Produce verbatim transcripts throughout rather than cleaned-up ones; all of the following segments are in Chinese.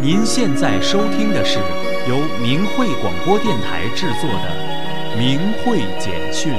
您现在收听的是由明慧广播电台制作的明慧简讯。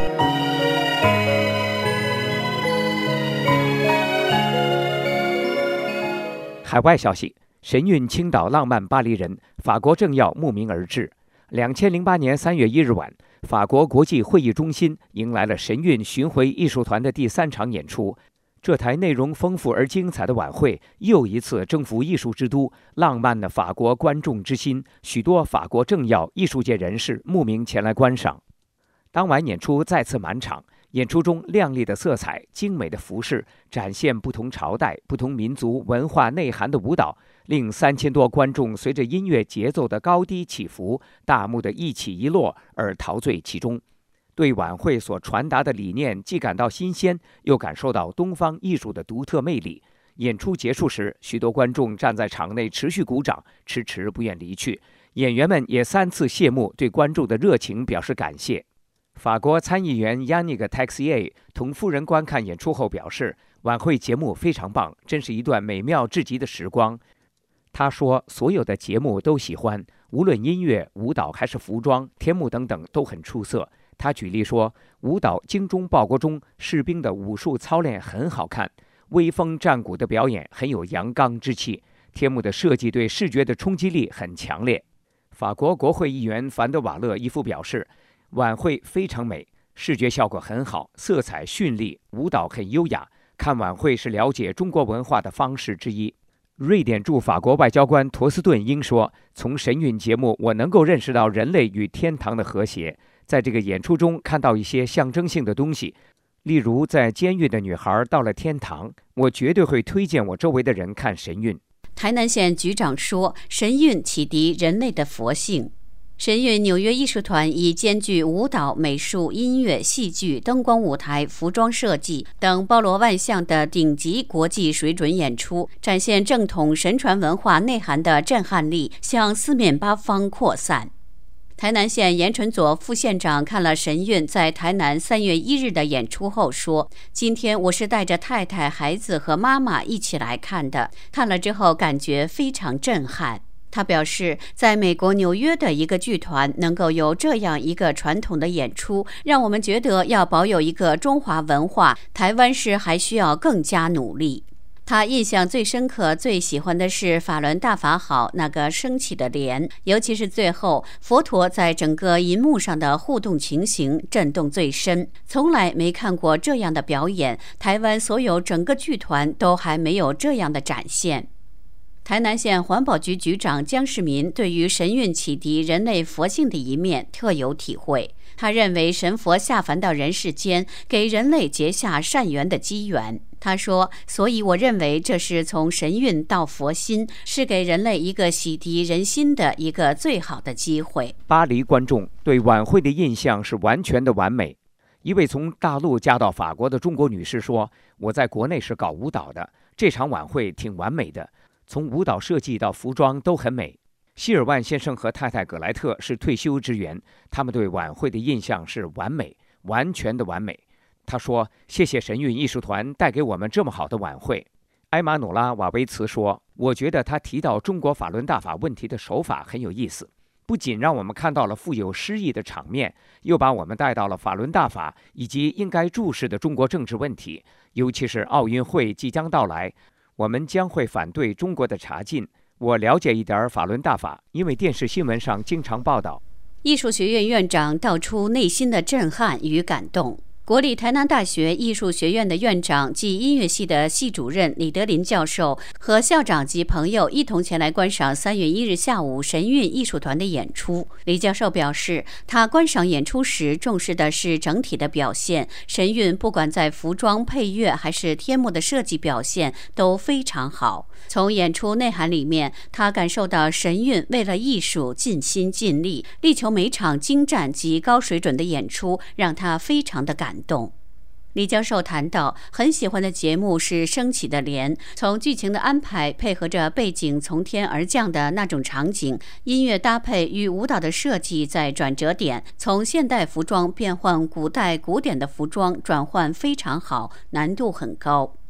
海外消息：神韵倾倒浪漫巴黎人，法国政要慕名而至。两千零八年三月一日晚，法国国际会议中心迎来了神韵巡回艺术团的第三场演出。这台内容丰富而精彩的晚会，又一次征服艺术之都，浪漫了法国观众之心。许多法国政要、艺术界人士慕名前来观赏。当晚演出再次满场，演出中亮丽的色彩、精美的服饰，展现不同朝代、不同民族文化内涵的舞蹈，令三千多观众随着音乐节奏的高低起伏，大幕的一起一落而陶醉其中。对晚会所传达的理念既感到新鲜，又感受到东方艺术的独特魅力。演出结束时，许多观众站在场内持续鼓掌，迟迟不愿离去。演员们也三次谢幕，对观众的热情表示感谢。法国参议员 Yannick Texier 同夫人观看演出后表示，晚会节目非常棒，真是一段美妙至极的时光。他说，所有的节目都喜欢，无论音乐、舞蹈还是服装、天幕等等都很出色。他举例说，舞蹈《精忠报国》中士兵的武术操练很好看，威风战鼓的表演很有阳刚之气，天幕的设计对视觉的冲击力很强烈。法国国会议员凡德瓦勒伊夫表示，晚会非常美，视觉效果很好，色彩绚丽，舞蹈很优雅，看晚会是了解中国文化的方式之一。瑞典驻法国外交官陀斯顿应说，从神韵节目我能够认识到人类与天堂的和谐，在这个演出中看到一些象征性的东西，例如在监狱的女孩到了天堂，我绝对会推荐我周围的人看神韵。 台南县局长说，神韵启迪人类的佛性。神韵纽约艺术团以兼具舞蹈、美术、音乐、戏剧、灯光舞台、服装设计等包罗万象的顶级国际水准演出，展现正统神传文化内涵的震撼力向四面八方扩散。台南县严纯佐副县长看了神韵在台南三月一日的演出后说，今天我是带着太太、孩子和妈妈一起来看的，看了之后感觉非常震撼。他表示，在美国纽约的一个剧团能够有这样一个传统的演出，让我们觉得要保有一个中华文化，台湾市还需要更加努力。他印象最深刻、最喜欢的是法轮大法好那个升起的莲，尤其是最后佛陀在整个银幕上的互动情形震动最深，从来没看过这样的表演，台湾所有整个剧团都还没有这样的展现。台南县环保局局长江世民对于神韵启迪人类佛性的一面特有体会，他认为神佛下凡到人世间，给人类结下善缘的机缘。他说，所以我认为这是从神韵到佛心，是给人类一个洗涤人心的一个最好的机会。 巴黎观众对晚会的印象是完全的完美。一位从大陆嫁到法国的中国女士说，我在国内是搞舞蹈的，这场晚会挺完美的，从舞蹈设计到服装都很美。希尔万先生和太太葛莱特是退休职员，他们对晚会的印象是完美，完全的完美。他说，谢谢神韵艺术团带给我们这么好的晚会。埃马努拉瓦维茨说，我觉得他提到中国法轮大法问题的手法很有意思，不仅让我们看到了富有诗意的场面，又把我们带到了法轮大法以及应该注视的中国政治问题，尤其是奥运会即将到来，我们将会反对中国的查禁。我了解一点法轮大法，因为电视新闻上经常报道。 艺术学院院长道出内心的震撼与感动。国立台南大学艺术学院的院长及音乐系的系主任李德林教授和校长及朋友一同前来观赏三月一日下午神韵艺术团的演出。李教授表示，他观赏演出时重视的是整体的表现，神韵不管在服装、配乐还是天幕的设计表现都非常好。从演出内涵里面，他感受到神韵为了艺术尽心尽力，力求每场精湛及高水准的演出，让他非常的感动。李教授谈到，很喜欢的节目是升起的莲，从剧情的安排配合着背景从天而降的那种场景，音乐搭配与舞蹈的设计在转折点，从现代服装变换古代古典的服装，转换非常好，难度很高。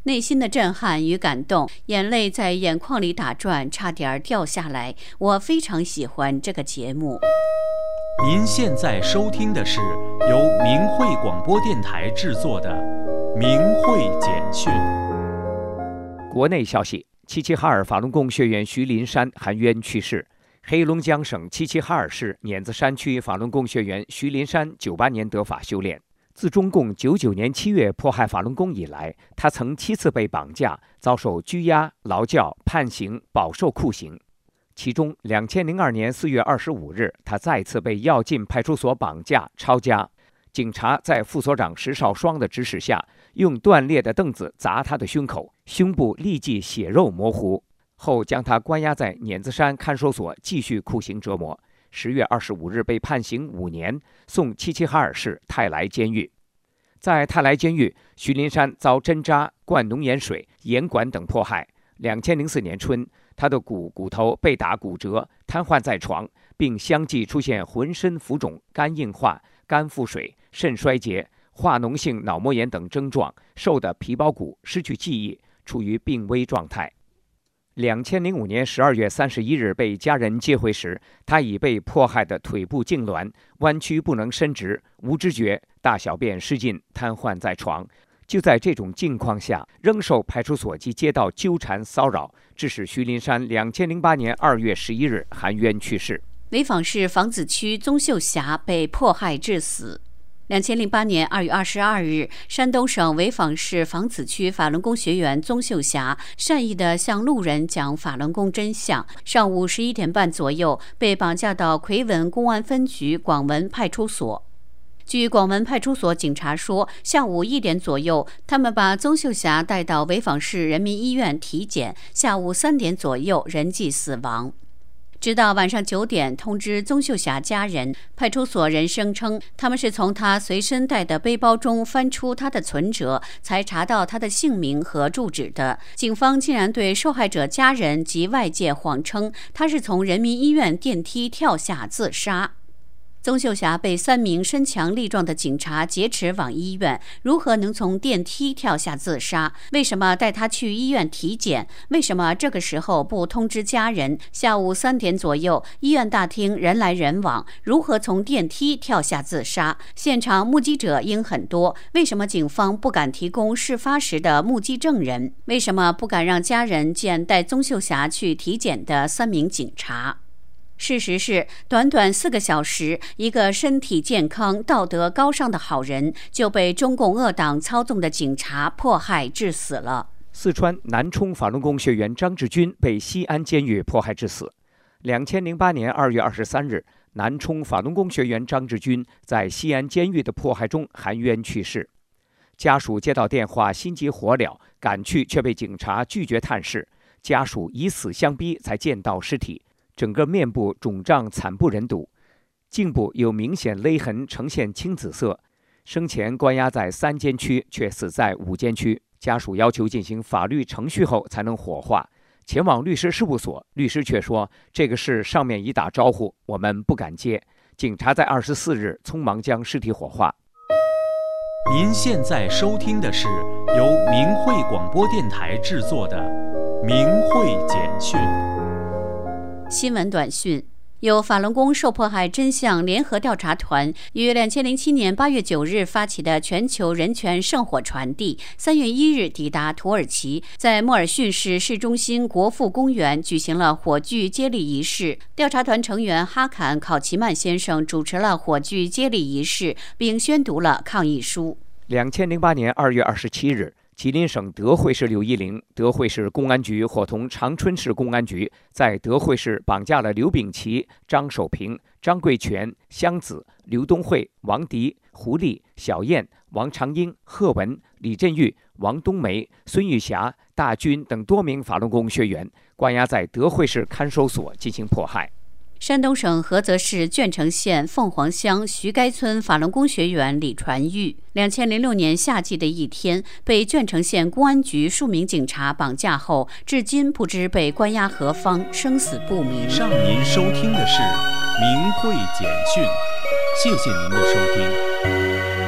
内心的震撼与感动，眼泪在眼眶里打转，差点掉下来。我非常喜欢这个节目。 您现在收听的是由明慧广播电台制作的《明慧简讯》。 国内消息：齐齐哈尔法轮功学员徐林山含冤去世。黑龙江省齐齐哈尔市碾子山区法轮功学员徐林山九八年得法修炼。自中共九九年七月迫害法轮功以来，他曾七次被绑架，遭受拘押、劳教、判刑，饱受酷刑。其中，两千零二年四月二十五日，他再次被药进派出所绑架、抄家。警察在副所长石少双的指使下，用断裂的凳子砸他的胸口，胸部立即血肉模糊，后将他关押在碾子山看守所继续酷刑折磨。十月二十五日被判刑五年，送齐齐哈尔市泰来监狱。在泰来监狱，徐林山遭针扎、灌浓盐水、严管等迫害。两千零四年春，他的骨骨头被打骨折，瘫痪在床，并相继出现浑身浮肿、肝硬化、肝腹水、肾衰竭、化脓性脑膜炎等症状，瘦得皮包骨，失去记忆，处于病危状态。两千零五年十二月三十一日被家人接回时，他已被迫害的腿部痉挛，弯曲不能伸直，无知觉，大小便失禁，瘫痪在床。就在这种境况下，仍受派出所及街道纠缠骚扰，致使徐林山两千零八年二月十一日含冤去世。 潍坊市房子区宗秀霞被迫害致死。两千零八年二月二十二日，山东省潍坊市房子区法轮功学员宗秀霞善意地向路人讲法轮功真相，上午十一点半左右被绑架到奎文公安分局广文派出所。据广文派出所警察说，下午一点左右，他们把宗秀霞带到潍坊市人民医院体检，下午三点左右人即死亡。直到晚上九点通知宗秀霞家人，派出所人声称他们是从她随身带的背包中翻出她的存折，才查到她的姓名和住址的。警方竟然对受害者家人及外界谎称她是从人民医院电梯跳下自杀。宗秀霞被三名身强力壮的警察劫持往医院，如何能从电梯跳下自杀？为什么带她去医院体检？为什么这个时候不通知家人？下午三点左右，医院大厅人来人往，如何从电梯跳下自杀？现场目击者应很多，为什么警方不敢提供事发时的目击证人？为什么不敢让家人见带宗秀霞去体检的三名警察？事实是，短短四个小时，一个身体健康、道德高尚的好人就被中共恶党操纵的警察迫害致死了。 四川南充法轮功学员张志军被西安监狱迫害致死。两千零八年二月二十三日，南充法轮功学员张志军在西安监狱的迫害中含冤去世。家属接到电话，心急火燎，赶去却被警察拒绝探视，家属以死相逼才见到尸体。整个面部肿胀惨不忍睹，颈部有明显勒痕，呈现青紫色。生前关押在三监区，却死在五监区。家属要求进行法律程序后才能火化。前往律师事务所，律师却说这个事上面已打招呼，我们不敢接。警察在二十四日匆忙将尸体火化。 您现在收听的是由明慧广播电台制作的《明慧简讯》。 新闻短讯：由法轮功受迫害真相联合调查团于两千零七年八月九日发起的全球人权圣火传递，三月一日抵达土耳其，在莫尔逊市市中心国父公园举行了火炬接力仪式。调查团成员哈坎考奇曼先生主持了火炬接力仪式，并宣读了抗议书。 两千零八年二月二十七日。吉林省德惠市柳依陵德惠市公安局伙同长春市公安局，在德惠市绑架了刘炳奇、张守平、张贵全、香子、刘东慧、王迪、胡丽、小燕、王长英、贺文、李振玉、王冬梅、孙玉霞、大军等多名法轮功学员，关押在德惠市看守所进行迫害。 山东省菏泽市鄄城县凤凰乡徐该村法轮功学员李传玉，两千零六年夏季的一天，被鄄城县公安局数名警察绑架后，至今不知被关押何方，生死不明。 上您收听的是明慧简讯，谢谢您的收听。